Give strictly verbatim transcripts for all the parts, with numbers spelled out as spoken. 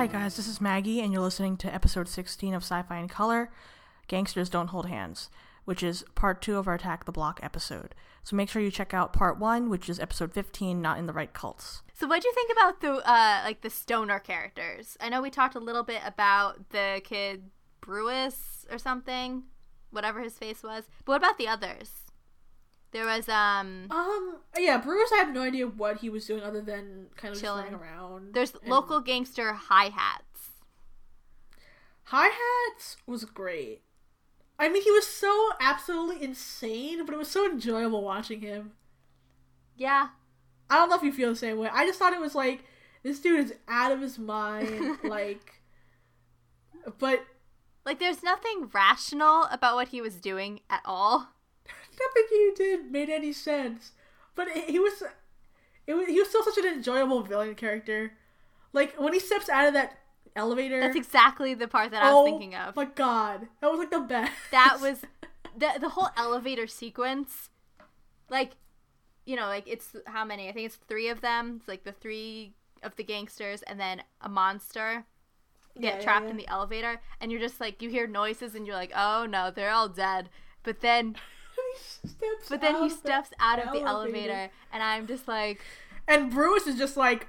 Hi guys, this is Maggie, and you're listening to episode sixteen of Sci-Fi in Color, Gangsters Don't Hold Hands, which is part two of our Attack the Block episode. So make sure you check out part one, which is episode fifteen, Not in the Right Cults. So what do you think about the uh, like the stoner characters? I know we talked a little bit about the kid Brewis or something, whatever his face was. But what about the others? There was um um yeah, Brewis. I have no idea what he was doing other than kind of chilling just running around. There's and... local gangster Hi Hats. Hi Hats was great. I mean, he was so absolutely insane, but it was so enjoyable watching him. Yeah. I don't know if you feel the same way. I just thought it was like, this dude is out of his mind, like, but... Like, there's nothing rational about what he was doing at all. Nothing he did made any sense. But it, he was... It was, he was still such an enjoyable villain character. Like, when he steps out of that elevator... That's exactly the part that I was oh, thinking of. Oh my god. That was like the best. That was... The, the whole elevator sequence, like, you know, like, it's how many? I think it's three of them. It's like the three of the gangsters and then a monster get yeah, trapped yeah, yeah. in the elevator. And you're just like, you hear noises and you're like, oh no, they're all dead. But then... he steps but then he steps the out of the elevator. elevator. And I'm just like... And Bruce is just like,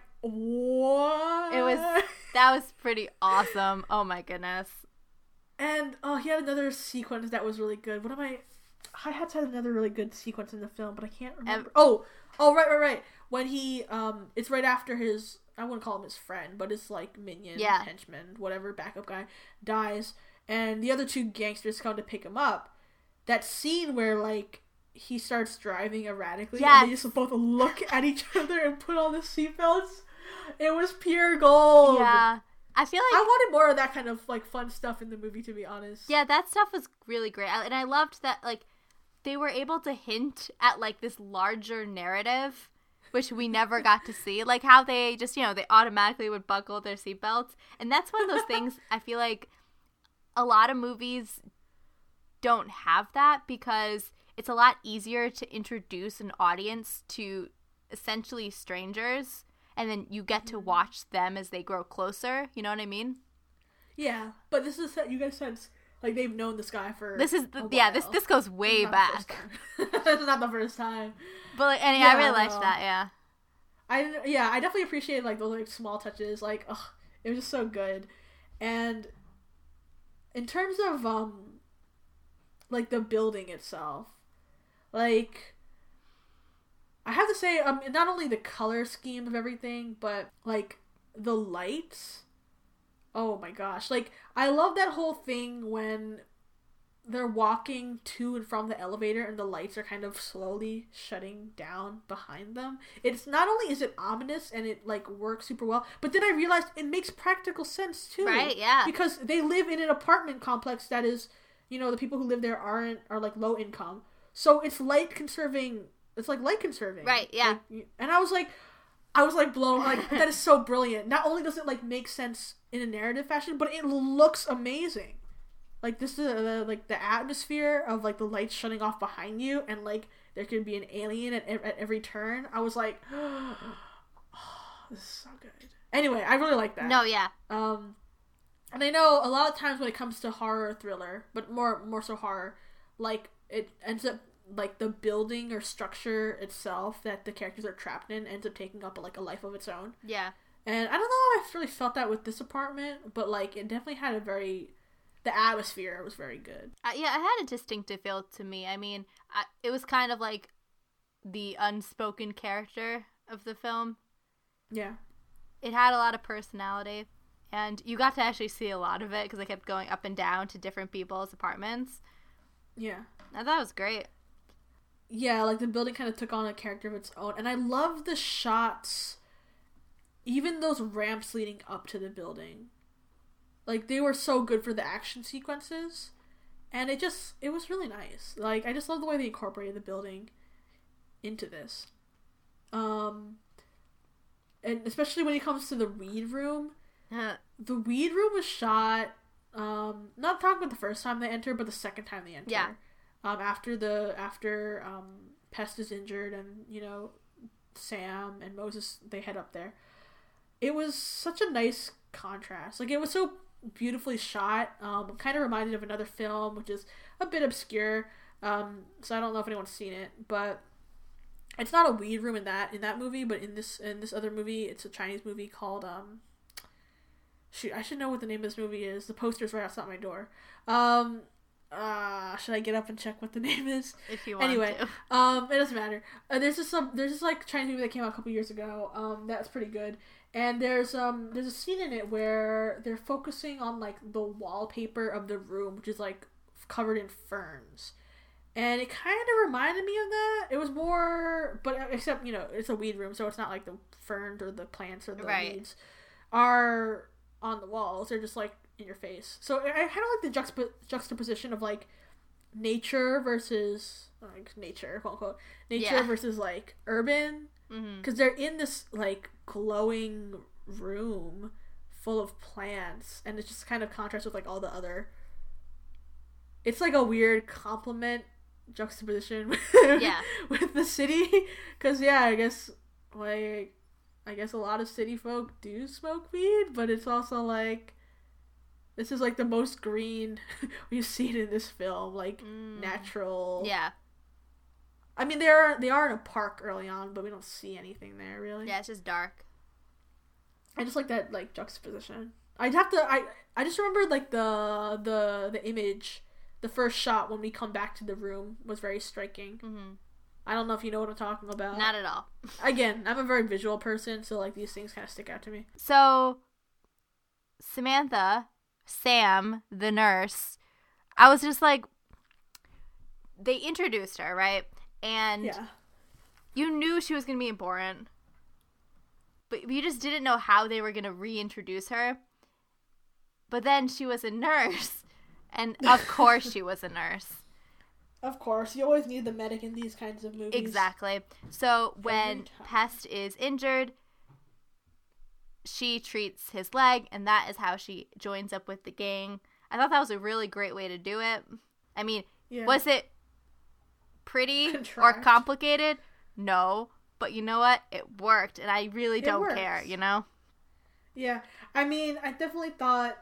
what? It was... That was pretty awesome. Oh my goodness. And, oh, he had another sequence that was really good. What am I... Hi-Hats had another really good sequence in the film, but I can't remember. Um, oh! Oh, right, right, right. When he, um... It's right after his... I wouldn't call him his friend, but his, like, minion, yeah. henchman, whatever, backup guy, dies. And the other two gangsters come to pick him up. That scene where, like, he starts driving erratically, yes. and they just both look at each other and put on the seatbelts. It was pure gold. Yeah. I feel like... I wanted more of that kind of, like, fun stuff in the movie, to be honest. Yeah, that stuff was really great. And I loved that, like, they were able to hint at, like, this larger narrative, which we never got to see. Like, how they just, you know, they automatically would buckle their seatbelts. And that's one of those things I feel like a lot of movies don't have that, because it's a lot easier to introduce an audience to essentially strangers, and then you get to watch them as they grow closer. You know what I mean? Yeah, but this is, you guys sense, like, they've known this guy for This is, the, yeah, this this goes way this back. This is not the first time. But, like, and yeah, I really no. liked that, yeah. I, yeah, I definitely appreciated, like, those, like, small touches. Like, ugh, it was just so good. And in terms of, um, like, the building itself, like... I have to say, um, not only the color scheme of everything, but, like, the lights. Oh my gosh. Like, I love that whole thing when they're walking to and from the elevator and the lights are kind of slowly shutting down behind them. It's not only is it ominous and it, like, works super well, but then I realized it makes practical sense, too. Right, yeah. Because they live in an apartment complex that is, you know, the people who live there aren't, are, like, low income. So it's light conserving... It's like light conserving. Right, yeah. Like, and I was like, I was like blown, like, that is so brilliant. Not only does it, like, make sense in a narrative fashion, but it looks amazing. Like, this is, uh, like, the atmosphere of, like, the lights shutting off behind you, and, like, there could be an alien at, at every turn. I was like, oh, this is so good. Anyway, I really like that. No, yeah. Um, and I know a lot of times when it comes to horror or thriller, but more, more so horror, like, it ends up, like, the building or structure itself that the characters are trapped in ends up taking up, like, a life of its own. Yeah. And I don't know if I really felt that with this apartment, but, like, it definitely had a very... The atmosphere was very good. Uh, yeah, it had a distinctive feel to me. I mean, I, it was kind of like the unspoken character of the film. Yeah. It had a lot of personality, and you got to actually see a lot of it, because I kept going up and down to different people's apartments. Yeah. I thought it was great. Yeah, like, the building kind of took on a character of its own. And I love the shots, even those ramps leading up to the building. Like, they were so good for the action sequences. And it just, it was really nice. Like, I just love the way they incorporated the building into this. Um, and especially when it comes to the weed room. Uh, the weed room was shot, um, not talking about the first time they enter, but the second time they enter. Yeah. Um, after the after um, Pest is injured and, you know, Sam and Moses, they head up there. It was such a nice contrast. Like, it was so beautifully shot. Um, kind of reminded of another film, which is a bit obscure. Um, so I don't know if anyone's seen it, but it's not a weed room in that in that movie, but in this in this other movie, it's a Chinese movie called um. Shoot, I should know what the name of this movie is. The poster's right outside my door. Um, uh, should I get up and check what the name is? If you want anyway, to. um, it doesn't matter. Uh, there's just some there's this like Chinese movie that came out a couple years ago. Um, that's pretty good. And there's um there's a scene in it where they're focusing on like the wallpaper of the room, which is like covered in ferns. And it kind of reminded me of that. It was more, but except, you know, it's a weed room, so it's not like the ferns or the plants or the right. weeds are on the walls. They're just, like, in your face. So I, I kind of like the juxtap- juxtaposition of, like, nature versus, like, nature, quote unquote, nature yeah. versus, like, urban. Because mm-hmm. they're in this, like, glowing room full of plants, and it just kind of contrasts with, like, all the other... It's, like, a weird compliment juxtaposition with, yeah. with the city, because yeah I guess like I guess a lot of city folk do smoke weed, but it's also like this is like the most green we've seen in this film, like mm. natural. Yeah, I mean they are they are in a park early on, but we don't see anything there really. Yeah, it's just dark. I just like that like juxtaposition. I'd have to I I just remembered like the the the image. The first shot when we come back to the room was very striking. Mm-hmm. I don't know if you know what I'm talking about. Not at all. Again, I'm a very visual person, so like these things kind of stick out to me. So, Samantha, Sam, the nurse, I was just like, they introduced her, right? And yeah. you knew she was going to be important, but you just didn't know how they were going to reintroduce her. But then she was a nurse. And of course she was a nurse. Of course. You always need the medic in these kinds of movies. Exactly. So when Pest is injured, she treats his leg, and that is how she joins up with the gang. I thought that was a really great way to do it. I mean, yeah. Was it pretty Contrived. or complicated? No. But you know what? It worked, and I really don't works. care, you know? Yeah. I mean, I definitely thought...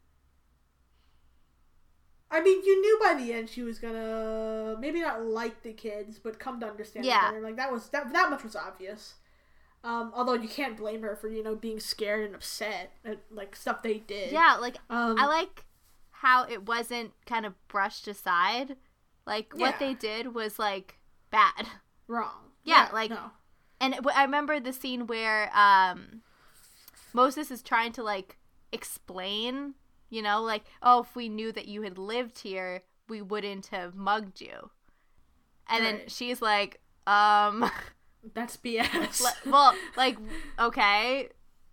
I mean, you knew by the end she was gonna maybe not like the kids, but come to understand yeah. better. Like that was that that much was obvious. Um, although you can't blame her for you know being scared and upset at like stuff they did. Yeah, like um, I like how it wasn't kind of brushed aside. Like what yeah. they did was like bad, wrong. Yeah, yeah like, no. and it, I remember the scene where um, Moses is trying to like explain. You know, like, oh, if we knew that you had lived here, we wouldn't have mugged you. And right. then she's like, um... That's B S. Le- well, like, okay,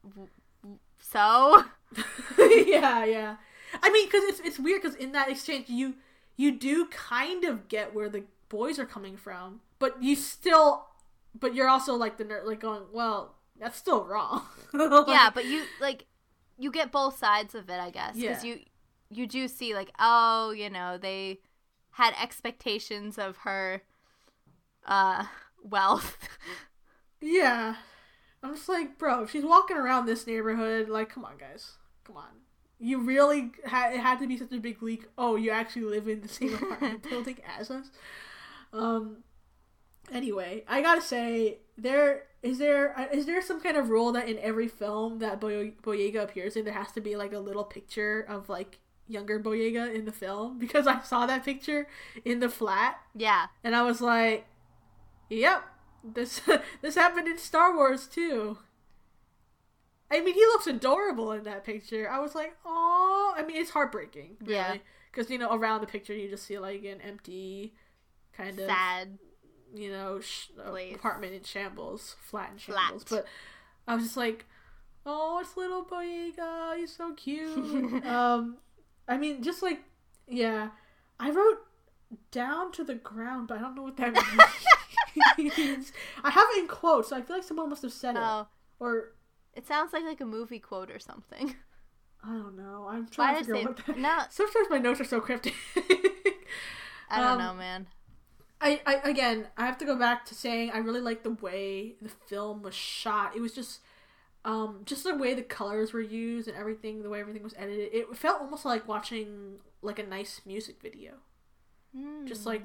so? yeah, yeah. I mean, because it's, it's weird, because in that exchange, you you do kind of get where the boys are coming from, but you still... But you're also, like, the nerd, like, going, well, that's still wrong. like, yeah, but you, like... You get both sides of it, I guess, because yeah. you you do see like, oh, you know, they had expectations of her uh, wealth. Yeah, I'm just like, bro, if she's walking around this neighborhood, like, come on, guys, come on. You really had it had to be such a big leak. Oh, you actually live in the same apartment building as us. Um. Anyway, I gotta say, there is there is there some kind of rule that in every film that Boy- Boyega appears in, there has to be like a little picture of like younger Boyega in the film? Because I saw that picture in the flat, yeah, and I was like, "Yep, this this happened in Star Wars too." I mean, he looks adorable in that picture. I was like, "Oh," I mean, it's heartbreaking, really, yeah, because you know around the picture you just see like an empty, kind of sad. you know, sh- Please. apartment in shambles, flat in shambles. Flat. But I was just like, oh, it's little Boyega, he's so cute. um, I mean, just like, yeah, I wrote down to the ground, but I don't know what that means. I have it in quotes, so I feel like someone must have said it. Oh. Or it sounds like like a movie quote or something. I don't know. I'm trying Why to figure say, out what that... No. Sometimes my notes are so cryptic. I don't um, know, man. I, I again I have to go back to saying I really like the way the film was shot. It was just Um, just the way the colors were used and everything, the way everything was edited, it felt almost like watching like a nice music video. Mm. Just like,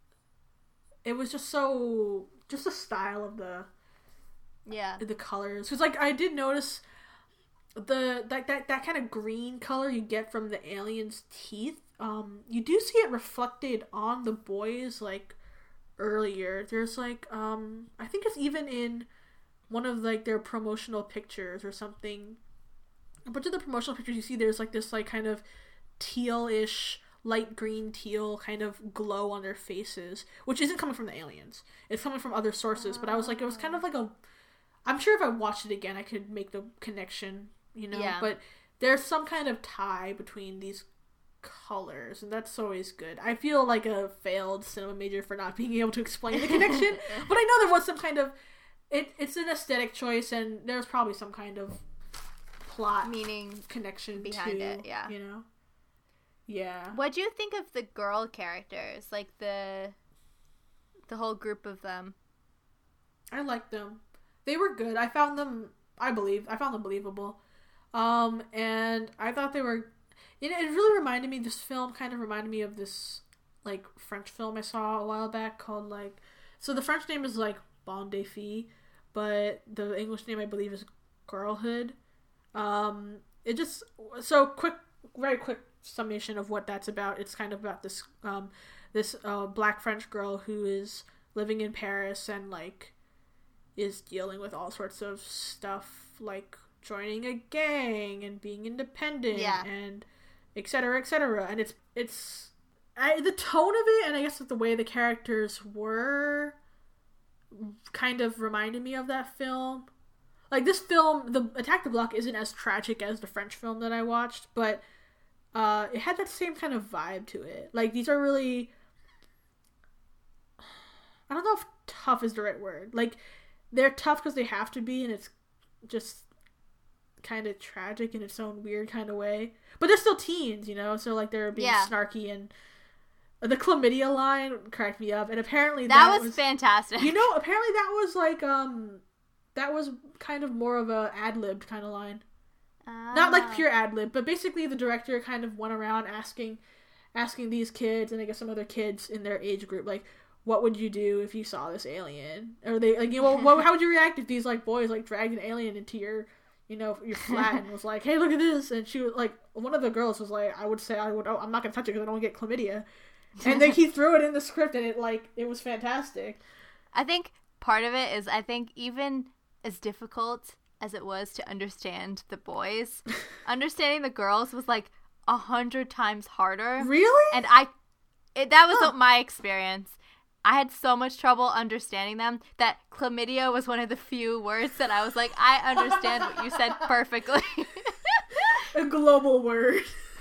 it was just so, just the style of the, yeah, the colors. Because like I did notice the that that that kind of green color you get from the aliens' teeth. Um, you do see it reflected on the boys like earlier. There's like um, I think it's even in one of like their promotional pictures or something. A bunch of the promotional pictures you see, there's like this like kind of teal-ish, light green teal kind of glow on their faces, which isn't coming from the aliens. It's coming from other sources. But I was like, it was kind of like a. I'm sure if I watched it again, I could make the connection, you know. Yeah. But there's some kind of tie between these colors, and that's always good. I feel like a failed cinema major for not being able to explain the connection, but I know there was some kind of. It it's an aesthetic choice, and there's probably some kind of plot meaning connection behind to, it. Yeah, you know. Yeah. What do you think of the girl characters, like the the whole group of them? I liked them. They were good. I found them. I believe I found them believable, um, and I thought they were. It, it really reminded me. This film kind of reminded me of this like French film I saw a while back called like. So the French name is like Bon des Filles, but the English name I believe is Girlhood. Um, it just so quick, very quick summation of what that's about. It's kind of about this um this uh black French girl who is living in Paris and like is dealing with all sorts of stuff like joining a gang and being independent yeah. and et cetera, et cetera. And it's it's I, the tone of it, and I guess the way the characters were, kind of reminded me of that film. Like this film, the Attack the Block isn't as tragic as the French film that I watched, but uh, it had that same kind of vibe to it. Like these are really, I don't know if tough is the right word. Like they're tough because they have to be, and it's just kind of tragic in its own weird kind of way. But they're still teens, you know. So like they're being yeah. snarky, and the chlamydia line cracked me up. And apparently that, that was, was fantastic. You know, apparently that was like um, that was kind of more of a ad-libbed kind of line. Ah. Not like pure ad-lib, but basically the director kind of went around asking, asking these kids and I guess some other kids in their age group like, what would you do if you saw this alien? Or they like, you know, what, how would you react if these like boys like dragged an alien into your, you know, your flat and was like, hey, look at this? And she was like, one of the girls was like, I would say I would, oh, I'm not gonna touch it because I don't get chlamydia. And then he threw it in the script, and it like it was fantastic. I think part of it is I think even as difficult as it was to understand the boys, understanding the girls was like a hundred times harder. Really? And I, it, that was huh. my experience. I had so much trouble understanding them that chlamydia was one of the few words that I was like, I understand what you said perfectly. A global word.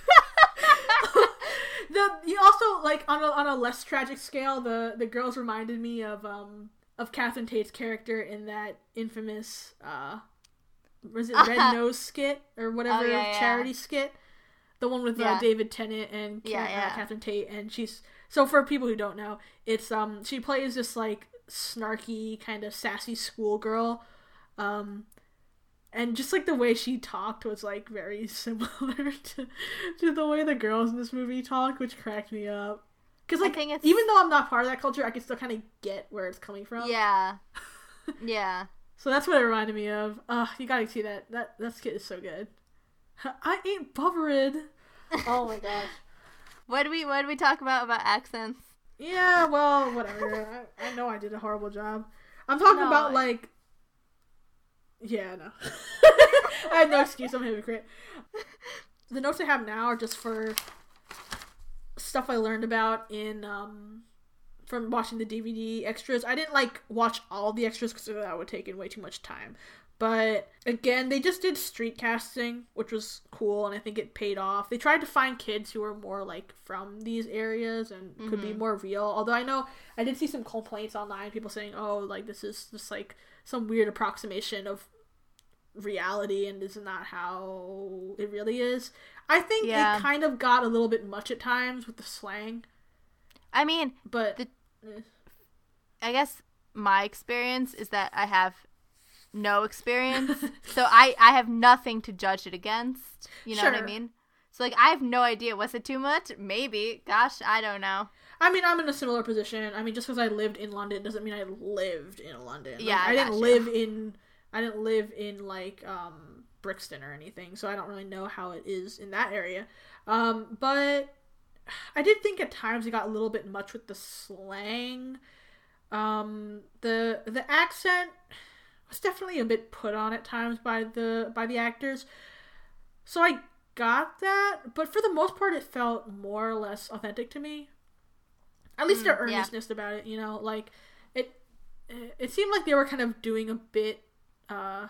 The you also like on a on a less tragic scale, the the girls reminded me of um of Catherine Tate's character in that infamous uh was it Red Nose skit or whatever oh, yeah, yeah. charity skit, the one with yeah. uh, David Tennant and Ca- yeah, yeah. Uh, Catherine Tate, and she's so for people who don't know, it's um she plays this like snarky kind of sassy schoolgirl, um. And just, like, the way she talked was, like, very similar to, to the way the girls in this movie talk, which cracked me up. Because, like, even though I'm not part of that culture, I can still kind of get where it's coming from. Yeah. Yeah. So that's what it reminded me of. Ugh, you gotta see that. That that skit is so good. I ain't bothered. Oh, my gosh. What do we, what do we talk about about accents? Yeah, well, whatever. I, I know I did a horrible job. I'm talking no, about, like... Yeah, no. I have no excuse. I'm a hypocrite. The notes I have now are just for stuff I learned about in um from watching the D V D extras. I didn't like watch all the extras because that would take in way too much time. But again, they just did street casting, which was cool, and I think it paid off. They tried to find kids who were more like from these areas and mm-hmm. could be more real. Although I know I did see some complaints online, people saying, "Oh, like this is just like some weird approximation of reality and this is not how it really is." I think yeah. it kind of got a little bit much at times with the slang. I mean, but the, I guess my experience is that I have no experience, so I I have nothing to judge it against. You know Sure. what I mean? So like I have no idea. Was it too much? Maybe. Gosh, I don't know. I mean, I'm in a similar position. I mean, just because I lived in London doesn't mean I lived in London. Like, Yeah, I I didn't gotcha. live in. I didn't live in like um, Brixton or anything, so I don't really know how it is in that area. Um, but I did think at times it got a little bit much with the slang. Um, the the accent was definitely a bit put on at times by the by the actors. So I got that, but for the most part, it felt more or less authentic to me. At least Mm, their yeah. earnestness about it, you know, like it. It seemed like they were kind of doing a bit uh,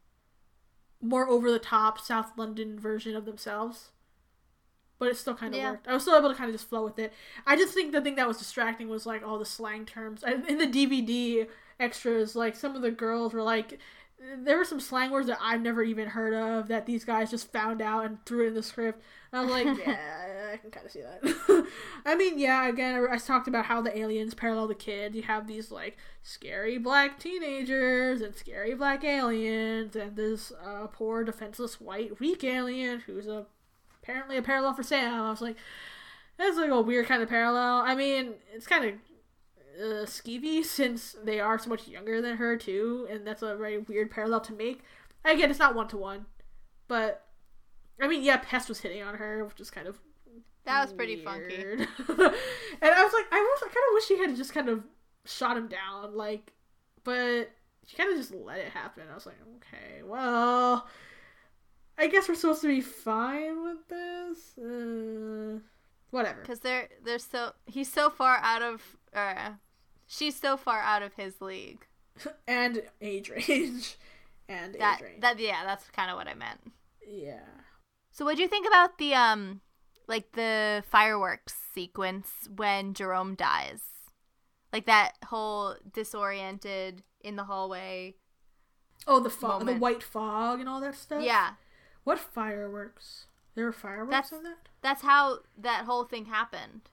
more over the top South London version of themselves, but it still kind of Yeah. worked. I was still able to kind of just flow with it. I just think the thing that was distracting was like all the slang terms. I- In the D V D extras, like some of the girls were like, there were some slang words that I've never even heard of that these guys just found out and threw it in the script. And I was like, yeah, I can kind of see that. I mean, yeah, again, I, I talked about how the aliens parallel the kids. You have these, like, scary black teenagers and scary black aliens and this uh, poor, defenseless, white, weak alien who's a, apparently a parallel for Sam. I was like, that's like a weird kind of parallel. I mean, it's kind of uh, skeevy since they are so much younger than her too, and that's a very weird parallel to make. Again, it's not one to one, but I mean, yeah, Pest was hitting on her, which is kind of That was pretty funky. weird. And I was like, I was I kind of wish she had just kind of shot him down, like, but she kind of just let it happen. I was like, okay, well, I guess we're supposed to be fine with this. Uh, whatever. Because they're they're so he's so far out of uh, she's so far out of his league. And age range. And That age range. that yeah, that's kind of what I meant. Yeah. So what do you think about the um like the fireworks sequence when Jerome dies? Like that whole disoriented in the hallway. Oh, the fog, the Moment. white fog and all that stuff? Yeah. What fireworks? There were fireworks That's- in that? That's how that whole thing happened.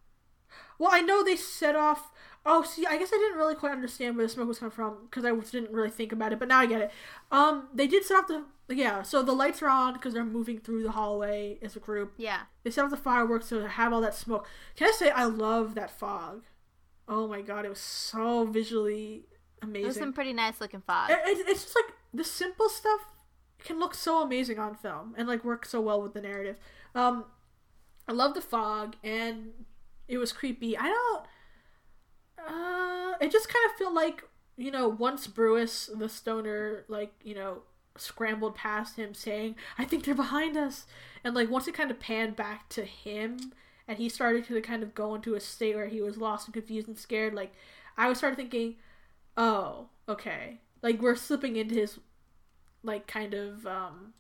Well, I know they set off... Oh, see, I guess I didn't really quite understand where the smoke was coming from, because I didn't really think about it, but now I get it. Um, they did set off the... Yeah, so the lights are on because they're moving through the hallway as a group. Yeah. They set off the fireworks to have all that smoke. Can I say I love that fog? Oh my god, it was so visually amazing. It was some pretty nice looking fog. It, it, it's just like the simple stuff can look so amazing on film and like work so well with the narrative. Um, I love the fog and it was creepy. I don't. Uh, it just kind of felt like, you know, once Brewis, the stoner, like, you know, scrambled past him saying, I think they're behind us. And like once it kind of panned back to him and he started to kind of go into a state where he was lost and confused and scared, like I would start thinking, oh, okay. Like we're slipping into his like kind of um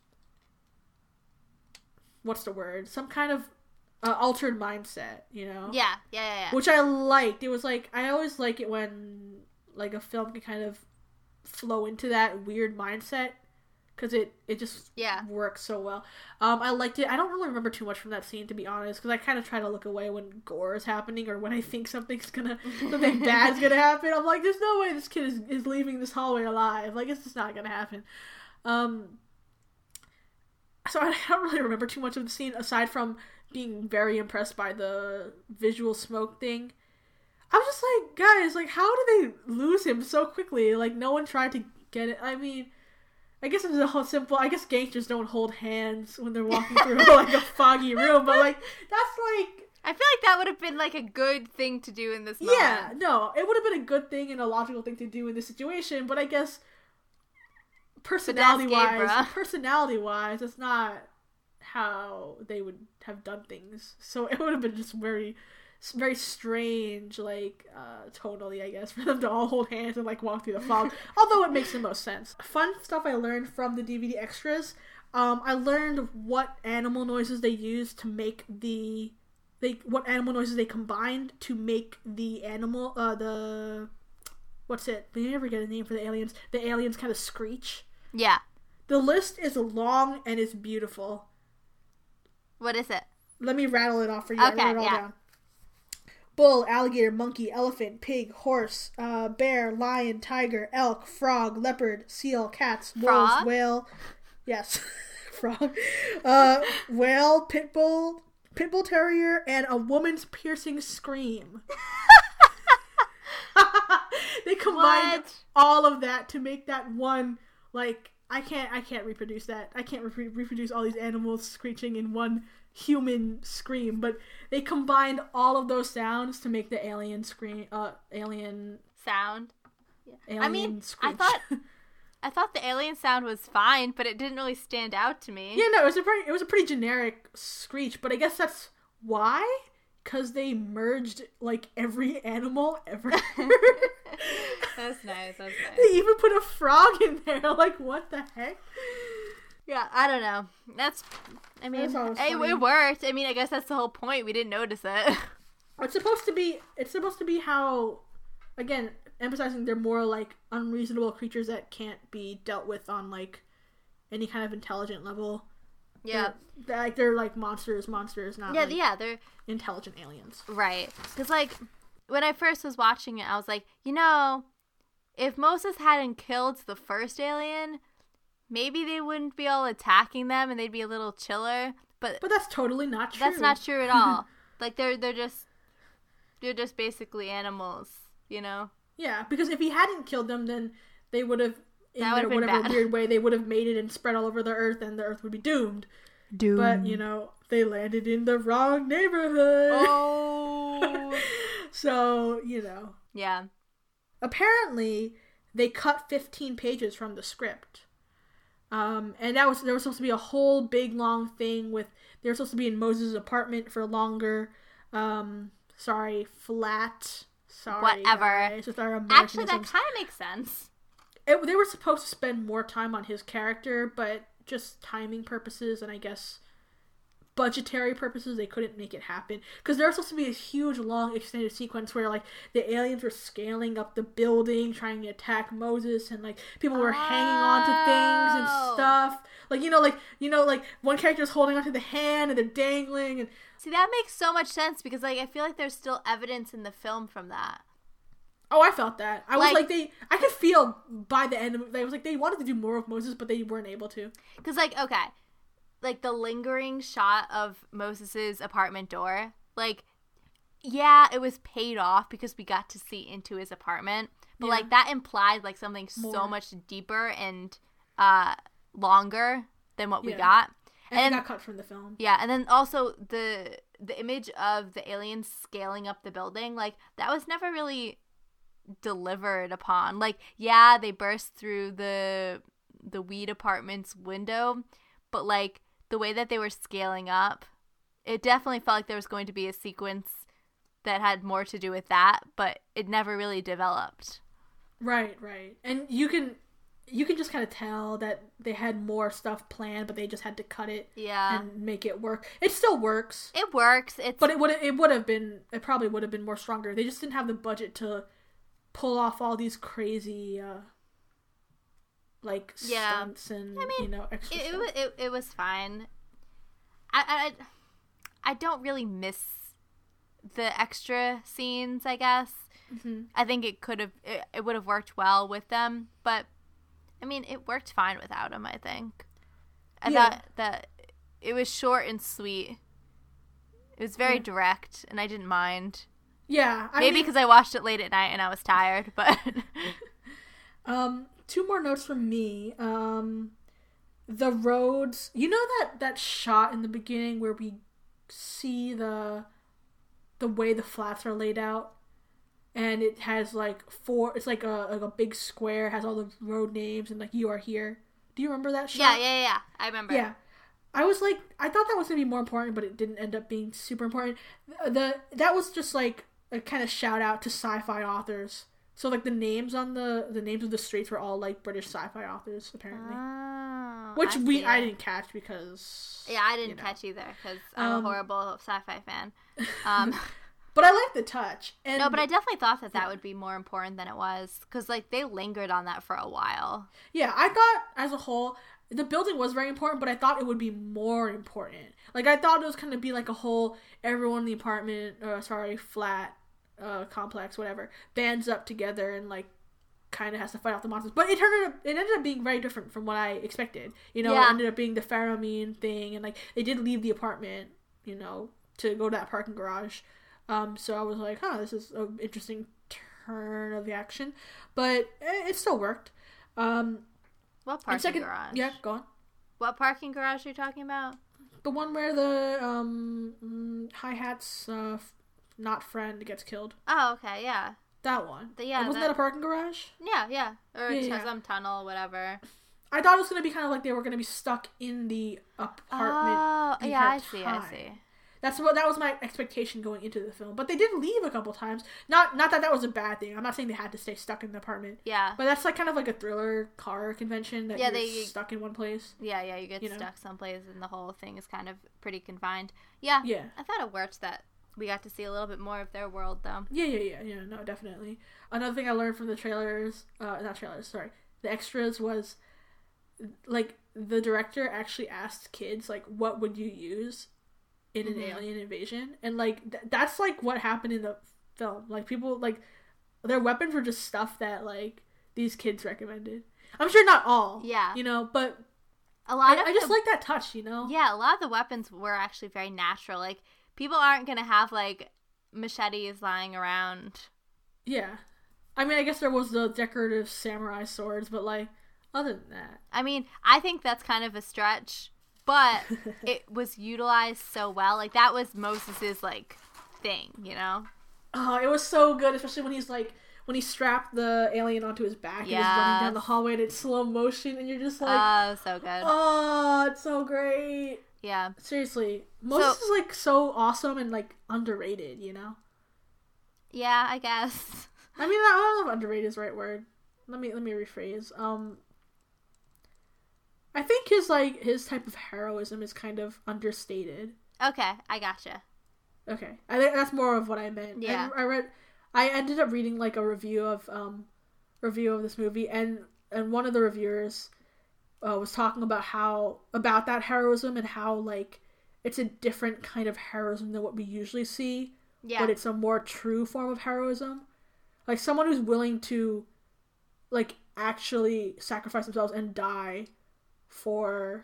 what's the word? Some kind of uh, altered mindset, you know? Yeah, yeah, yeah, yeah. Which I liked. It was like I always like it when like a film can kind of flow into that weird mindset because it it just Yeah. works so well. Um, I liked it. I don't really remember too much from that scene, to be honest, because I kind of try to look away when gore is happening or when I think something's gonna something bad's gonna happen. I'm like, there's no way this kid is, is leaving this hallway alive. Like it's just not gonna happen. Um, so I don't really remember too much of the scene aside from being very impressed by the visual smoke thing. I was just like, guys, like, how did they lose him so quickly? Like, no one tried to get it. I mean, I guess it's a whole simple. I guess gangsters don't hold hands when they're walking through like a foggy room, but like that's like, I feel like that would have been like a good thing to do in this moment. yeah, no, it would have been a good thing and a logical thing to do in this situation. But I guess personality gay, wise, bruh. personality wise, it's not how they would have done things. So it would have been just very. very strange, like, uh, tonally, I guess, for them to all hold hands and, like, walk through the fog. Although it makes the most sense. Fun stuff I learned from the D V D extras. Um, I learned what animal noises they used to make the... they what animal noises they combined to make the animal, uh, the... What's it? We never get a name for the aliens. The aliens kind of screech. Yeah. The list is long and it's beautiful. What is it? Let me rattle it off for you. Okay, I wrote it all yeah. down. bull, alligator, monkey, elephant, pig, horse, uh, bear, lion, tiger, elk, frog, leopard, seal, cats, wolves, Frog? whale. Yes, frog. Uh, whale, pit bull, pit bull terrier, and a woman's piercing scream. They combined What? all of that to make that one, like, I can't I can't reproduce that. I can't re- reproduce all these animals screeching in one human scream, but they combined all of those sounds to make the alien scream, uh, alien Sound. alien I mean, screech. I thought I thought the alien sound was fine, but it didn't really stand out to me. yeah, no, it was a pretty, it was a pretty generic screech, but I guess that's why, because they merged like every animal ever. That's nice. That's nice. They even put a frog in there. Like, what the heck? Yeah, I don't know. That's, I mean, That's always it, funny. it worked. I mean, I guess that's the whole point. We didn't notice it. It's supposed to be. It's supposed to be how, again, emphasizing they're more like unreasonable creatures that can't be dealt with on like any kind of intelligent level. Yeah. They're, like they're like monsters, monsters, not Yeah, like yeah, they're intelligent aliens. right. Because like when I first was watching it, I was like, you know, if Moses hadn't killed the first alien, maybe they wouldn't be all attacking them and they'd be a little chiller. But But that's totally not true. that's not true at all. Like they're they're just they're just basically animals, you know. Yeah, because if he hadn't killed them, then they would have, in That their would've been whatever bad. weird way, they would have made it and spread all over the earth, and the earth would be doomed. Dude. But you know, they landed in the wrong neighborhood. Oh. So you know. Yeah. Apparently they cut fifteen pages from the script, um, and that was there was supposed to be a whole big long thing with they were supposed to be in Moses' apartment for longer. Um, sorry, flat. Sorry, Whatever. guys, with our Actually, that Americanisms. kind of makes sense. It, they were supposed to spend more time on his character, but just timing purposes and I guess budgetary purposes, they couldn't make it happen. Because there was supposed to be a huge, long, extended sequence where, like, the aliens were scaling up the building, trying to attack Moses, and, like, people were hanging on to things and Oh. stuff. Like, you know, like, you know, like, one character's holding onto the hand, and they're dangling, and... See, that makes so much sense because, like, I feel like there's still evidence in the film from that. Oh, I felt that. I was Like- like, they... I could feel by the end of it, I was like, they wanted to do more of Moses, but they weren't able to. Because, like, okay, like, the lingering shot of Moses's apartment door, like, yeah, it was paid off because we got to see into his apartment, but, Yeah. like, that implied, like, something so More. much deeper and uh, longer than what we Yeah. got. And, And- it got cut from the film. Yeah, and then also the the image of the aliens scaling up the building, like, that was never really delivered upon. Like, yeah, they burst through the the weed apartment's window, but, like, the way that they were scaling up, it definitely felt like there was going to be a sequence that had more to do with that, but it never really developed. Right, right. And you can you can just kind of tell that they had more stuff planned, but they just had to cut it Yeah. and make it work. It still works, It works. It's but it would it would have been it probably would have been more stronger. They just didn't have the budget to pull off all these crazy uh like Yeah. stunts and I mean, you know extra it, it, stuff. wa- it, it was fine. I, I I don't really miss the extra scenes, I guess. Mhm. I think it could have it, it would have worked well with them, but I mean, it worked fine without them, I think. I Yeah. thought that it was short and sweet. It was very Yeah. direct, and I didn't mind. Yeah, I Maybe mean, because I watched it late at night and I was tired, but Um, two more notes from me. Um, the roads. You know that that shot in the beginning where we see the the way the flats are laid out, and it has like four. It's like a like a big square, has all the road names, and like you are here. Do you remember that shot? yeah, yeah, yeah, I remember. Yeah. I was like, I thought that was gonna be more important, but it didn't end up being super important. The, the that was just like a kind of shout out to sci-fi authors. So like the names on the the names of the streets were all like British sci-fi authors apparently, Oh, which I we see I it. didn't catch because Yeah, I didn't you know. catch either because I'm Um, a horrible sci-fi fan. Um, But I like the touch. And no, but I definitely thought that that would be more important than it was because like they lingered on that for a while. yeah, I thought as a whole the building was very important, but I thought it would be more important. Like I thought it was gonna be like a whole everyone in the apartment, uh, sorry, flat uh, complex, whatever, bands up together and like kind of has to fight off the monsters. But it turned up, it ended up being very different from what I expected. You know, Yeah. it ended up being the pheromone thing, and like they did leave the apartment, you know, to go to that parking garage. Um, so I was like, huh, this is an interesting turn of the action, but it, it still worked. Um, What parking second, garage? Yeah, go on. What parking garage are you talking about? The one where the um mm, hi-hat's uh, f- not friend gets killed. Oh, okay, yeah. That one. The- yeah, Wasn't that- that a parking garage? Yeah, yeah. Or Yeah, just yeah. some tunnel, whatever. I thought it was going to be kind of like they were going to be stuck in the apartment. Oh, the yeah, I entire see, time. I see. That's what that was my expectation going into the film. But they did leave a couple times. Not not that that was a bad thing. I'm not saying they had to stay stuck in the apartment. Yeah. But that's like kind of like a thriller car convention that Yeah, you're they- stuck in one place. Yeah, yeah, you get You know? stuck someplace and the whole thing is kind of pretty confined. Yeah. Yeah. I thought it worked that we got to see a little bit more of their world, though. Yeah, yeah, yeah, yeah. No, definitely. Another thing I learned from the trailers, uh, not trailers, sorry, the extras was, like, the director actually asked kids, like, what would you use in an Mhm. alien invasion? And, like, th- that's, like, what happened in the film. Like, people, like, their weapons were just stuff that, like, these kids recommended. I'm sure not all. Yeah. You know, but A lot I, of I just the- like that touch, you know? Yeah, a lot of the weapons were actually very natural. Like, people aren't going to have, like, machetes lying around. Yeah. I mean, I guess there was the decorative samurai swords, but, like, other than that. I mean, I think that's kind of a stretch, but it was utilized so well. Like, that was Moses's, like, thing, you know? Oh, it was so good, especially when he's like when he strapped the alien onto his back and he's running down the Yes. hallway and it's slow motion and you're just like, Oh, so good. oh, it's so great. Yeah. Seriously, Moses is like so awesome and like underrated, you know. Yeah, I guess. I mean, I don't know if underrated is the right word. Let me let me rephrase. Um, I think his like his type of heroism is kind of understated. Okay, I gotcha. Okay, I think that's more of what I meant. Yeah. I, I read, I ended up reading like a review of um, review of this movie, and and one of the reviewers, uh, was talking about how about that heroism and how like it's a different kind of heroism than what we usually see, Yeah. but it's a more true form of heroism, like someone who's willing to, like actually sacrifice themselves and die, for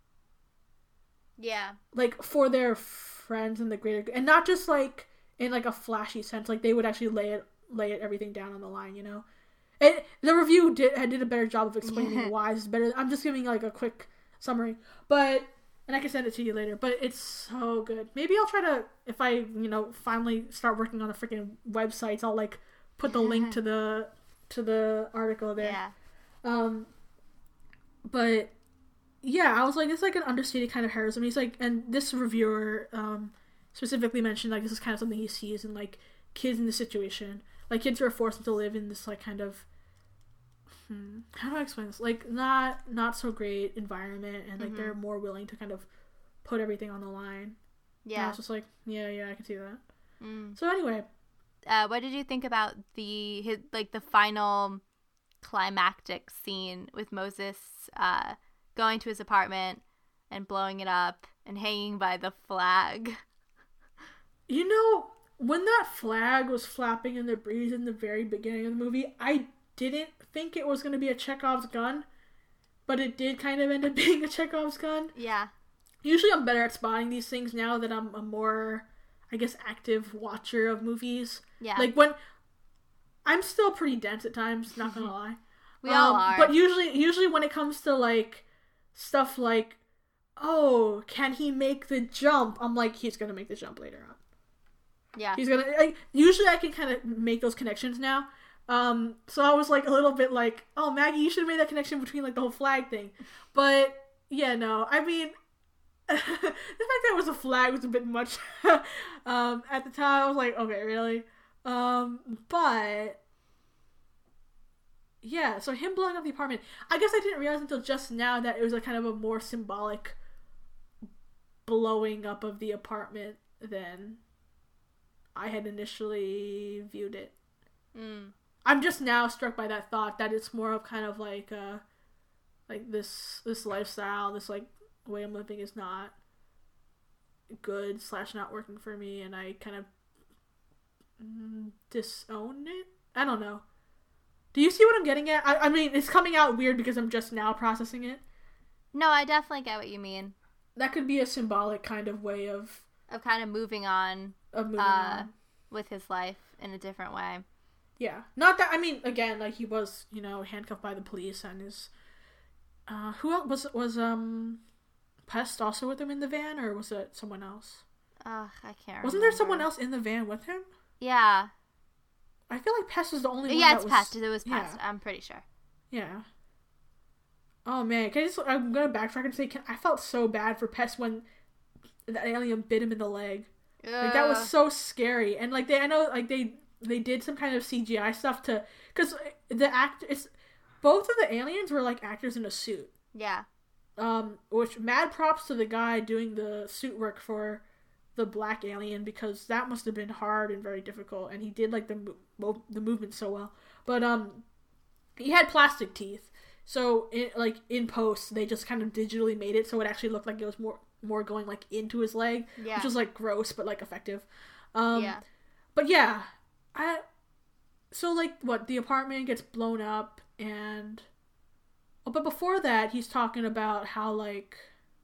Yeah. like for their friends and the greater good, and not just like in like a flashy sense, like they would actually lay it lay it everything down on the line, you know. And the review did did a better job of explaining why it's better. I'm just giving like a quick summary, but and I can send it to you later. But it's so good. Maybe I'll try to, if I you know finally start working on the freaking websites, I'll like put the link to the to the article there. Yeah. Um, but yeah, I was like, it's like an understated kind of heroism. He's like, and this reviewer um specifically mentioned like this is kind of something he sees in like kids in this situation, like kids who are forced to live in this like kind of hmm, how do I explain this? Like not not so great environment, and like Mhm. they're more willing to kind of put everything on the line. And I Yeah. was just like, yeah, yeah, I can see that. Mm. So anyway, Uh, what did you think about the his, like the final climactic scene with Moses uh, going to his apartment and blowing it up and hanging by the flag? you know, when that flag was flapping in the breeze in the very beginning of the movie, I didn't think it was going to be a Chekhov's gun, but it did kind of end up being a Chekhov's gun. Yeah. Usually I'm better at spotting these things now that I'm a more, I guess, active watcher of movies. Yeah. Like when I'm still pretty dense at times, not gonna lie. We all Um, are. But usually usually when it comes to like stuff like, oh, can he make the jump? I'm like, he's gonna make the jump later on. yeah. He's gonna like usually I can kind of make those connections now. Um, so I was like a little bit like, oh, Maggie, you should have made that connection between like the whole flag thing. But yeah, no, I mean, the fact that it was a flag was a bit much. um, at the time, I was like, okay, really? Um, but yeah, so him blowing up the apartment, I guess I didn't realize until just now that it was a kind of a more symbolic blowing up of the apartment than I had initially viewed it. Mm. I'm just now struck by that thought that it's more of kind of like uh like this this lifestyle, this like way I'm living is not good slash not working for me, and I kind of mm, disown it. I don't know. Do you see what I'm getting at? I, I mean, it's coming out weird because I'm just now processing it. No, I definitely get what you mean. That could be a symbolic kind of way of of kind of moving on, of moving uh, on with his life in a different way. Yeah, not that. I mean, again, like he was, you know, handcuffed by the police and his. Uh, who else was was um, Pest also with him in the van, or was it someone else? Ugh, I can't. Wasn't remember. there someone else in the van with him? Yeah. I feel like Pest was the only one. Yeah, that it's was... Pest. It was Pest. Yeah. I'm pretty sure. Yeah. Oh man, can I just? I'm gonna backtrack and say, can, I felt so bad for Pest when the alien bit him in the leg. Like that was so scary, and like they, I know, like they, they did some kind of C G I stuff to, because the act, it's both of the aliens were like actors in a suit. Yeah. Um, which mad props to the guy doing the suit work for the black alien, because that must have been hard and very difficult, and he did like the mo- the movement so well. But um, he had plastic teeth, so it, like in post they just kind of digitally made it so it actually looked like it was more more going like into his leg, Yeah. which was like gross but like effective. Um, Yeah. But yeah, I so like what the apartment gets blown up and. Oh, but before that, he's talking about how, like,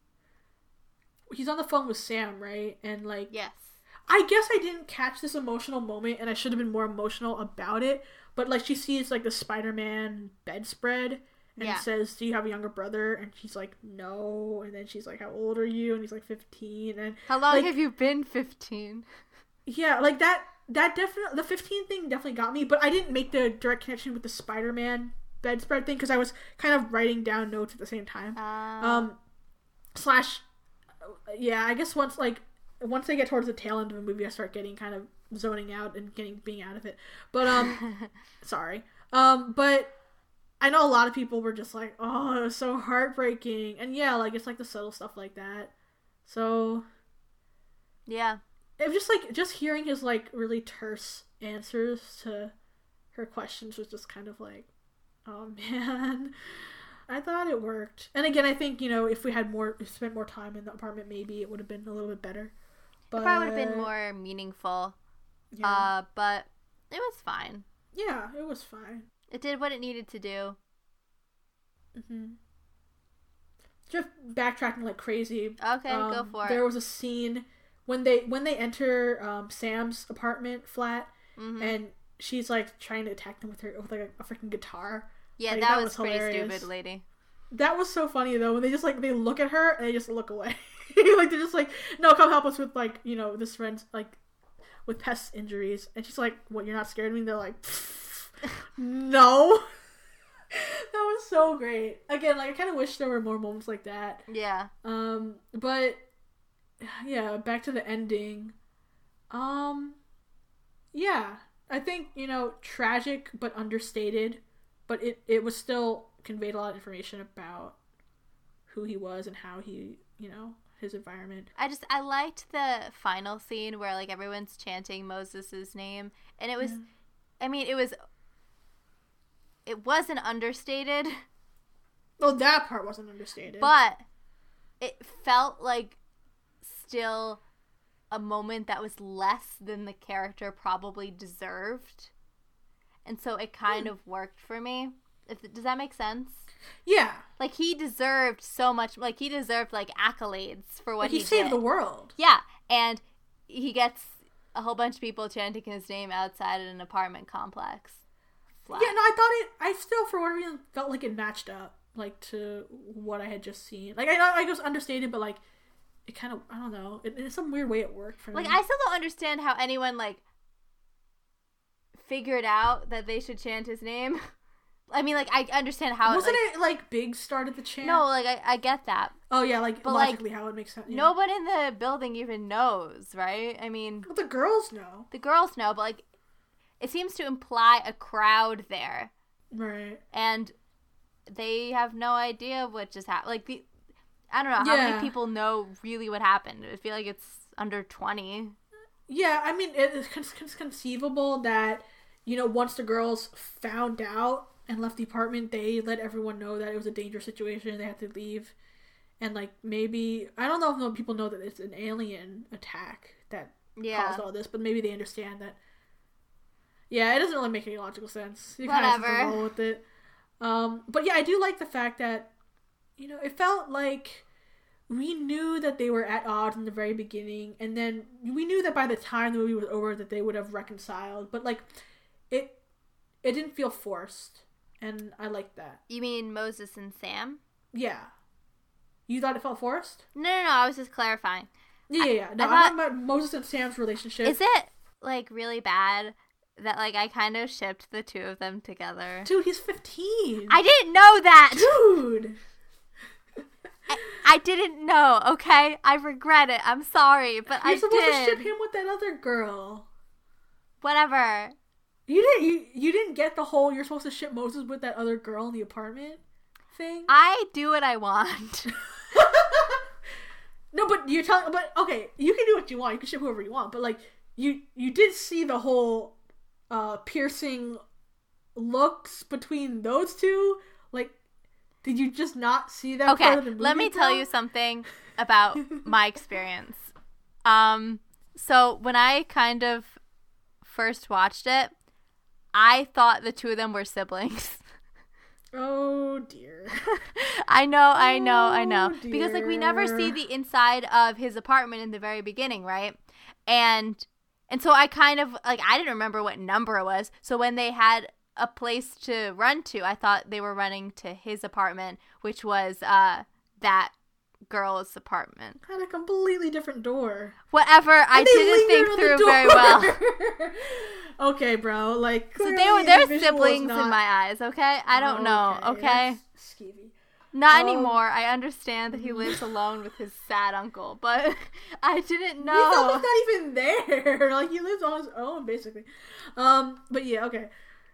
he's on the phone with Sam, right? And, like, Yes. I guess I didn't catch this emotional moment, and I should have been more emotional about it. But, like, she sees, like, the Spider-Man bedspread, and Yeah. says, do you have a younger brother? And she's like, no. And then she's like, how old are you? And he's like, fifteen. And How long like, have you been fifteen? Yeah, like, that, that definitely, the fifteen thing definitely got me, but I didn't make the direct connection with the Spider-Man bedspread thing because I was kind of writing down notes at the same time. Uh, Um, slash, yeah, I guess once like once they get towards the tail end of the movie, I start getting kind of zoning out and getting being out of it. But um, sorry. Um, but I know a lot of people were just like, oh, it was so heartbreaking, and yeah, like it's like the subtle stuff like that. So yeah. it was just like just hearing his like really terse answers to her questions was just kind of like. Oh man, I thought it worked. And again, I think, you know, if we had more, if spent more time in the apartment, maybe it would have been a little bit better. But, It probably would have been more meaningful. Yeah. Uh, but it was fine. Yeah, it was fine. It did what it needed to do. Mm-hmm. Just backtracking like crazy. Okay, um, go for There it. was a scene when they when they enter um, Sam's apartment flat, Mm-hmm. and she's like trying to attack them with her with like a, a freaking guitar. Yeah, like, that, that was, was pretty hilarious. stupid, lady. That was so funny though when they just like they look at her and they just look away. Like they're just like, no, come help us with like, you know, this friend's like with pest injuries, and she's like, what, you're not scared of me? And they're like, no. That was so great. Again, like I kind of wish there were more moments like that. Yeah. Um, but yeah, back to the ending. Um, yeah, I think, you know, tragic but understated, but it it was still conveyed a lot of information about who he was and how he, you know, his environment. I just, I liked the final scene where, like, everyone's chanting Moses's name. And it was, Yeah. I mean, it was, it wasn't understated, Well, that part wasn't understated. but it felt like still a moment that was less than the character probably deserved. And so it kind Hmm. of worked for me. If, does that make sense? yeah, Like, he deserved so much, like, he deserved, like, accolades for what like he, he, saved did. the world. Yeah, and he gets a whole bunch of people chanting his name outside of an apartment complex. Flat. Yeah, no, I thought it. I still, for whatever reason, felt like it matched up, like to what I had just seen. Like I know, I was understated, but like it kind of, I don't know, it, in some weird way it worked for Like, me. I still don't understand how anyone, like, figured out that they should chant his name. I mean, like, I understand how Wasn't it, like, it like Big started the chant? No, like, I, I get that. Oh yeah, like But, like, logically how it makes sense. Yeah. No one in the building even knows, right? I mean, But the girls know. the girls know, but, like, it seems to imply a crowd there. Right. And they have no idea what just happened. Like, the, I don't know, how Yeah. many people know really what happened? I feel like it's under twenty. Yeah, I mean, it's con- con- conceivable that, you know, once the girls found out and left the apartment, they let everyone know that it was a dangerous situation, they had to leave. And, like, maybe, I don't know if people know that it's an alien attack that Yeah. caused all this, but maybe they understand that Yeah, it doesn't really make any logical sense. You kind of have to Whatever. roll with it. Um, but yeah, I do like the fact that, you know, it felt like we knew that they were at odds in the very beginning, and then we knew that by the time the movie was over that they would have reconciled. But like, it it didn't feel forced, and I liked that. You mean Moses and Sam? Yeah, you thought it felt forced? No, no, no. I was just clarifying. Yeah, yeah. yeah. No, I I'm thought- talking about Moses and Sam's relationship. Is it like really bad that like I kind of shipped the two of them together? Dude, he's fifteen. I didn't know that. Dude. I, I didn't know. Okay, I regret it. I'm sorry, but You're I supposed did. to ship him with that other girl. Whatever. You didn't. You you didn't get the whole. You're supposed to ship Moses with that other girl in the apartment thing. I do what I want. No, but you're telling. But okay, you can do what you want. You can ship whoever you want. But like, you you did see the whole uh piercing looks between those two. Like, did you just not see that? Okay, part of the movie, let me tell bro? you something about my experience. Um, so when I kind of first watched it, I thought the two of them were siblings. Oh dear. I know, I know, I know. Oh, Because like we never see dear. the inside of his apartment in the very beginning, right? And and so I kind of like I didn't remember what number it was. So when they had a place to run to, I thought they were running to his apartment, which was uh that girl's apartment. Had a completely different door. Whatever, I And they didn't lingered think on through the very door. well. Okay, bro. Like, So they clearly were the they're visual is siblings not- in my eyes, okay? I don't know, okay? that's skeevy. Not Um, anymore. I understand that he lives alone with his sad uncle, but I didn't He's know. almost not even there. Like, he lives on his own, basically. Um, but yeah, okay.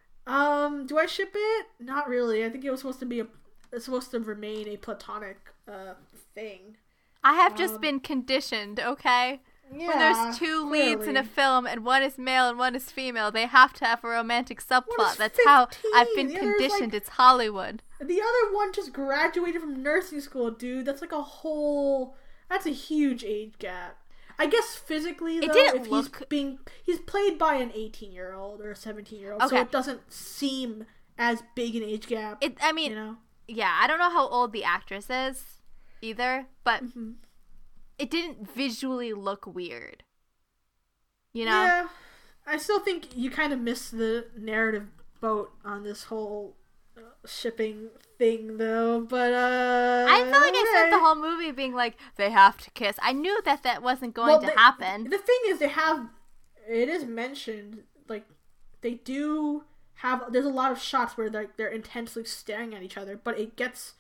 Um, do I ship it? Not really. I think it was supposed to be a. It's supposed to remain a platonic uh thing. I have just Um, been conditioned, okay? Yeah, When there's two leads in a clearly. film and one is male and one is female, they have to have a romantic One subplot. is That's how I've fifteen, been the other is, conditioned. like- It's Hollywood. The other one just graduated from nursing school, dude. That's like a whole. That's a huge age gap. I guess physically, though, didn't if look- he's being he's played by an eighteen-year-old or a seventeen-year-old, so Okay. it doesn't seem as big an age gap. It. I mean, you know, yeah, I don't know how old the actress is either, but Mhm. it didn't visually look weird. You know? yeah. I still think you kind of missed the narrative boat on this whole uh, shipping thing, though. But uh, I felt like I spent the okay. whole movie being like, they have to kiss. I knew that that wasn't going Well, to the- happen. The thing is, they have it is mentioned like they do have. There's a lot of shots where they're they're intensely staring at each other, but it gets.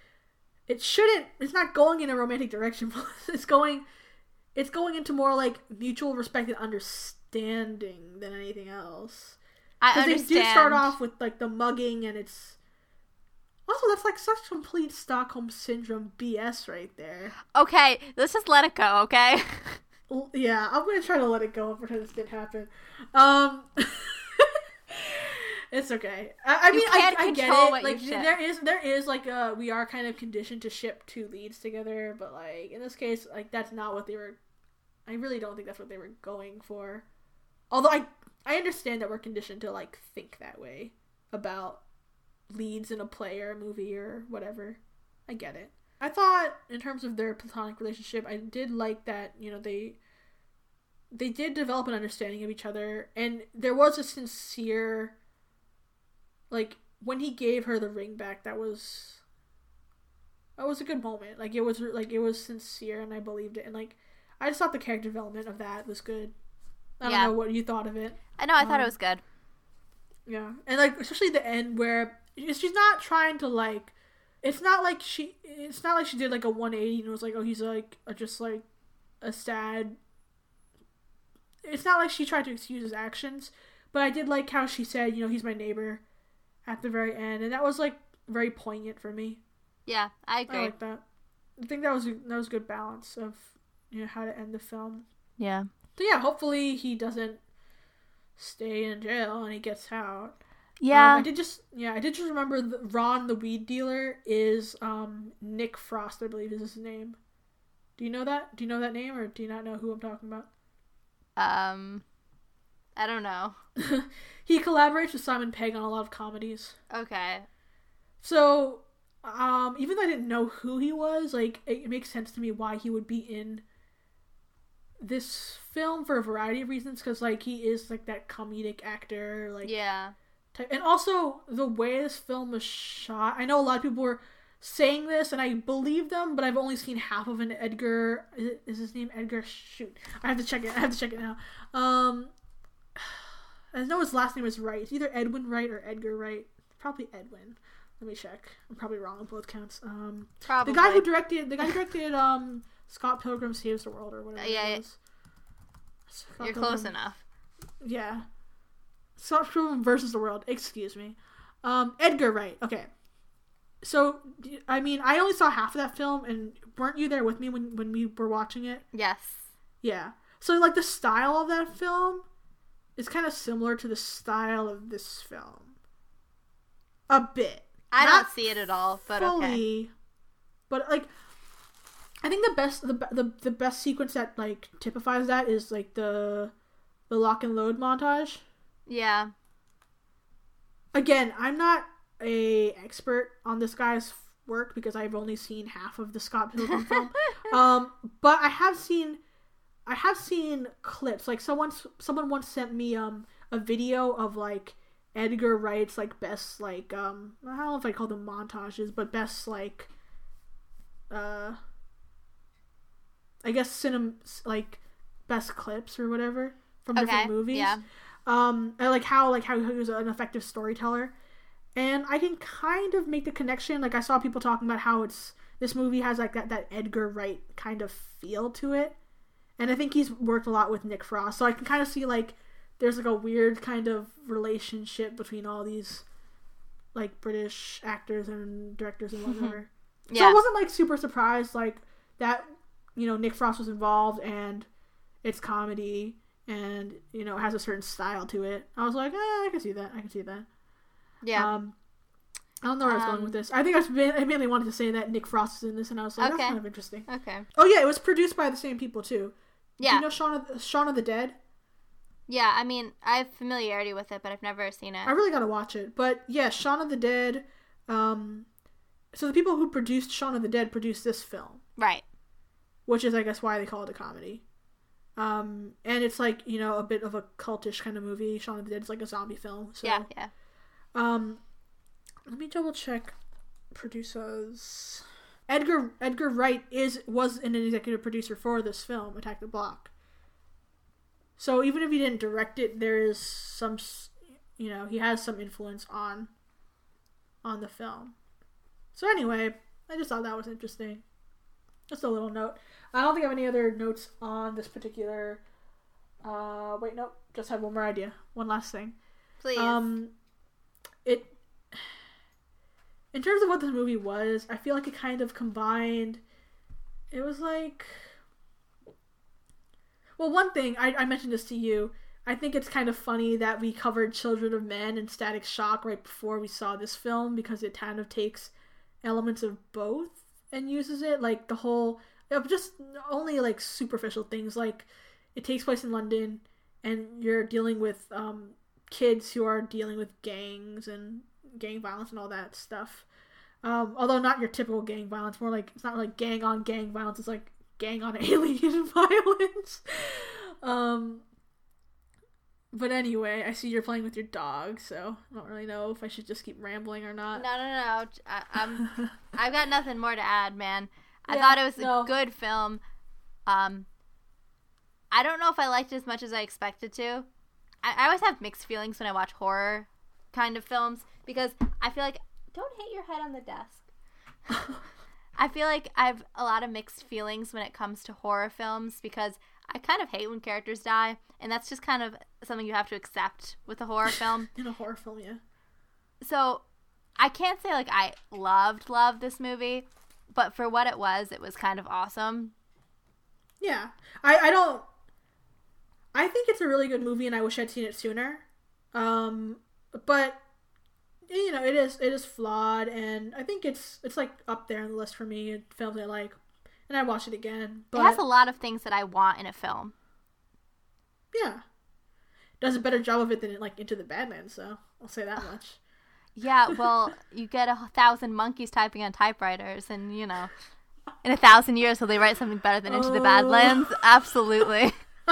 It shouldn't. It's not going in a romantic direction. It's going. It's going into more like mutual respect and understanding than anything else. I Because understand. they do start off with like the mugging, and it's also that's like such complete Stockholm syndrome B S right there. Okay, let's just let it go, okay? L- Yeah, I'm gonna try to let it go and pretend this didn't happen. Um, it's okay. I, I You mean, can't I, I get control it. what you Like ship. there is, there is like uh we are kind of conditioned to ship two leads together, but like in this case, like that's not what they were. I really don't think that's what they were going for. Although I, I understand that we're conditioned to like think that way about leads in a play or a movie or whatever. I get it. I thought in terms of their platonic relationship, I did like that, you know, they they did develop an understanding of each other, and there was a sincere, like when he gave her the ring back, that was that was a good moment. Like it was like it was sincere, and I believed it, and like I just thought the character development of that was good. I don't Yeah. know what you thought of it. I know, I thought Um, it was good. Yeah, and like especially the end where she's not trying to like, it's not like she, it's not like she did like a one eighty and was like, oh, he's like a, just like a sad. It's not like she tried to excuse his actions, but I did like how she said, you know, he's my neighbor, at the very end, and that was like very poignant for me. Yeah, I I agree. like that. I think that was a, that was a good balance of, you know, how to end the film. Yeah. So yeah, hopefully he doesn't stay in jail and he gets out. Yeah. Um, I did just yeah, I did just remember the, Ron the weed dealer is um Nick Frost, I believe is his name. Do you know that? Do you know that name, or do you not know who I'm talking about? um I don't know. He collaborates with Simon Pegg on a lot of comedies. Okay. So, um, even though I didn't know who he was, like, it, it makes sense to me why he would be in this film for a variety of reasons, because, like, he is, like, that comedic actor, like... Yeah. Type. And also, the way this film was shot, I know a lot of people were saying this, and I believe them, but I've only seen half of an Edgar... Is, it, is his name Edgar? Shoot. I have to check it. I have to check it now. Um... I know his last name is Wright. It's either Edwin Wright or Edgar Wright. Probably Edwin. Let me check. I'm probably wrong on both counts. Um, Probably. The guy who directed, the guy who directed, um, Scott Pilgrim Saves the World or whatever. Uh, yeah, it was. Scott You're Pilgrim. close enough. Yeah. Scott Pilgrim versus the World. Excuse me. Um, Edgar Wright. Okay. So, I mean, I only saw half of that film, and weren't you there with me when when we were watching it? Yes. Yeah. So, like, the style of that film is kind of similar to the style of this film. A bit. I Not don't see it at all, but fully, okay. But, like, I think the best the, the the best sequence that, like, typifies that is, like, the the lock and load montage. Yeah. Again, I'm not a expert on this guy's work because I've only seen half of the Scott Pilgrim film. Um, but I have seen I have seen clips. Like someone someone once sent me um a video of like Edgar Wright's like best like um I don't know if I call them montages, but best like uh I guess cinem like best clips or whatever from Okay, different movies. yeah. Um, and like how like how he was an effective storyteller, and I can kind of make the connection. Like I saw people talking about how it's this movie has like that that Edgar Wright kind of feel to it, and I think he's worked a lot with Nick Frost, so I can kind of see like there's like a weird kind of relationship between all these like British actors and directors and whatever. Yeah. So I wasn't like super surprised like that, you know, Nick Frost was involved and it's comedy and, you know, it has a certain style to it. I was like, eh, I can see that. I can see that. Yeah. Um, I don't know where I was going Um, with this. I think I, was, I mainly wanted to say that Nick Frost is in this, and I was like, Okay. that's kind of interesting. Okay. Oh yeah, it was produced by the same people too. Yeah. Do you know Shaun of, Shaun of the Dead? Yeah, I mean, I have familiarity with it, but I've never seen it. I really gotta watch it. But yeah, Shaun of the Dead. Um, so the people who produced Shaun of the Dead produced this film, Right. which is I guess why they call it a comedy. Um, and it's like, you know, a bit of a cultish kind of movie. Shaun of the Dead is like a zombie film. So, Yeah, yeah. Um, let me double check producers. Edgar Edgar Wright is was an executive producer for this film, Attack the Block. So even if he didn't direct it, there is some, s- you know, he has some influence on, on the film. So anyway, I just thought that was interesting. Just a little note. I don't think I have any other notes on this particular. Uh, wait, nope. Just have one more idea. One last thing. Please. Um, it. In terms of what this movie was, I feel like it kind of combined. It was like. Well, one thing I, I mentioned this to you. I think it's kind of funny that we covered Children of Men and Static Shock right before we saw this film because it kind of takes elements of both and uses it, like the whole of just only like superficial things, like it takes place in London and you're dealing with um kids who are dealing with gangs and gang violence and all that stuff, um although not your typical gang violence, more like it's not like gang on gang violence, it's like gang on alien violence. um But anyway, I see you're playing with your dog, so I don't really know if I should just keep rambling or not. No, no, no. I, I'm. I've got nothing more to add, man. I Yeah, thought it was a no. good film. Um, I don't know if I liked it as much as I expected to. I, I always have mixed feelings when I watch horror kind of films because I feel like don't hit your head on the desk. I feel like I have a lot of mixed feelings when it comes to horror films because I kind of hate when characters die, and that's just kind of something you have to accept with a horror film. In a horror film, yeah. So, I can't say, like, I loved, loved this movie, but for what it was, it was kind of awesome. Yeah. I, I don't... I think it's a really good movie, and I wish I'd seen it sooner. Um, but, you know, it is it is flawed, and I think it's it's, like, up there on the list for me, films I like. And I watched it again. But It has a lot of things that I want in a film. yeah. does a better job of it than like Into the Badlands. So I'll say that much. Yeah, well, you get a thousand monkeys typing on typewriters, and you know, in a thousand years, will they write something better than Into oh. the Badlands? Absolutely.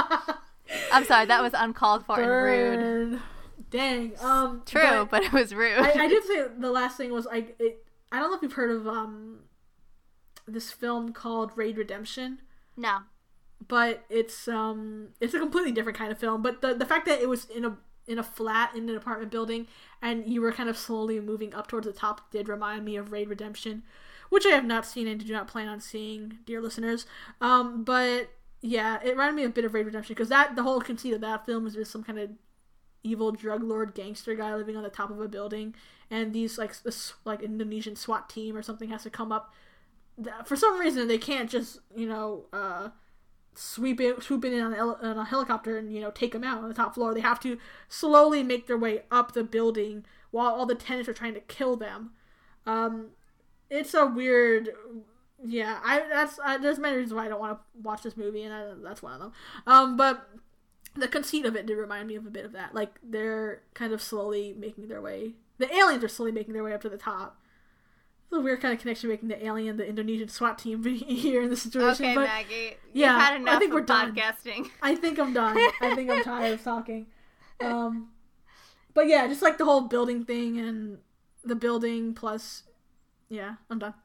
I'm sorry, that was uncalled for Burn. and rude. Dang. Um, True, but, but it was rude. I, I did say the last thing was I. It, I don't know if you've heard of um, this film called Raid Redemption. No. But it's um, it's a completely different kind of film. But the the fact that it was in a in a flat in an apartment building, and you were kind of slowly moving up towards the top did remind me of Raid Redemption, which I have not seen and do not plan on seeing, dear listeners. Um, but yeah, it reminded me a bit of Raid Redemption because that the whole conceit of that film is there's some kind of evil drug lord gangster guy living on the top of a building, and these like this like Indonesian SWAT team or something has to come up. For some reason, they can't just you know. Uh, sweep in, swoop in on a, on a helicopter and, you know, take them out on the top floor. They have to slowly make their way up the building while all the tenants are trying to kill them. Um, it's a weird, yeah, I, that's, I, there's many reasons why I don't want to watch this movie, and I, that's one of them. Um, but the conceit of it did remind me of a bit of that. Like, they're kind of slowly making their way, the aliens are slowly making their way up to the top. It's a weird kind of connection making the alien, the Indonesian SWAT team here in this situation. Okay, but Maggie. Yeah, You've had enough I think of we're podcasting. Done. I think I'm done. I think I'm tired of talking. Um, but yeah, just like the whole building thing and the building plus, yeah, I'm done.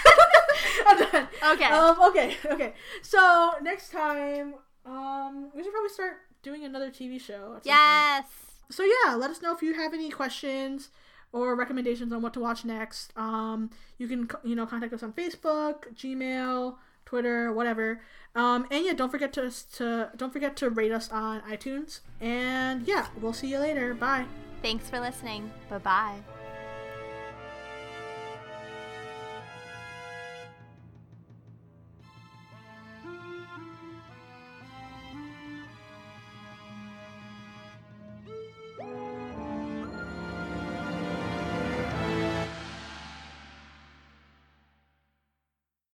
I'm done. Okay. Um, okay. Okay. So next time, um, we should probably start doing another T V show. At some yes. point. So yeah, let us know if you have any questions or recommendations on what to watch next. Um, you can, you know, contact us on Facebook, Gmail, Twitter, whatever. Um, and yeah, don't forget to, to don't forget to rate us on iTunes. And yeah, we'll see you later. Bye. Thanks for listening. Bye-bye.